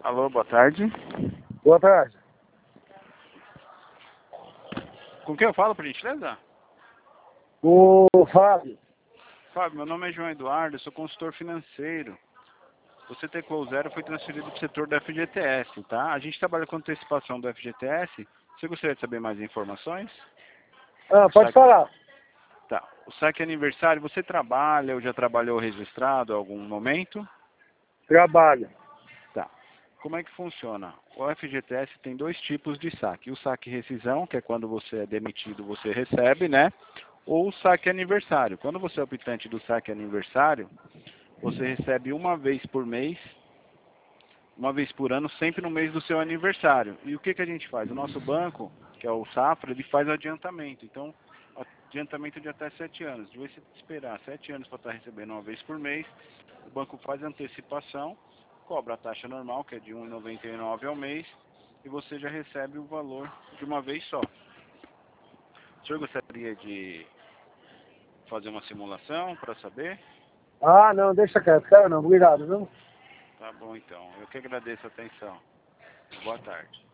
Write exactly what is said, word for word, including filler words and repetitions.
Alô, boa tarde. Boa tarde. Com quem eu falo, por gentileza? O Fábio. Fábio, meu nome é João Eduardo, eu sou consultor financeiro. Você teclou zero foi transferido para o setor do F G T S, tá? A gente trabalha com antecipação do F G T S. Você gostaria de saber mais informações? Ah, O pode saque... falar. Tá. O saque aniversário, você trabalha ou já trabalhou registrado em algum momento? Trabalho. Tá. Como é que funciona? O F G T S tem dois tipos de saque. O saque rescisão, que é quando você é demitido, você recebe, né? Ou o saque aniversário. Quando você é optante do saque aniversário, você recebe uma vez por mês, uma vez por ano, sempre no mês do seu aniversário. E o que, que a gente faz? O nosso banco, que é o Safra, ele faz adiantamento. Então, adiantamento de até sete anos. De você esperar sete anos para estar recebendo uma vez por mês, o banco faz antecipação, cobra a taxa normal, que é de um real e noventa e nove centavos ao mês, e você já recebe o valor de uma vez só. O senhor gostaria de fazer uma simulação para saber? Ah, não, deixa quieto. Quero não. Obrigado, viu? Tá bom, então. Eu que agradeço a atenção. Boa tarde.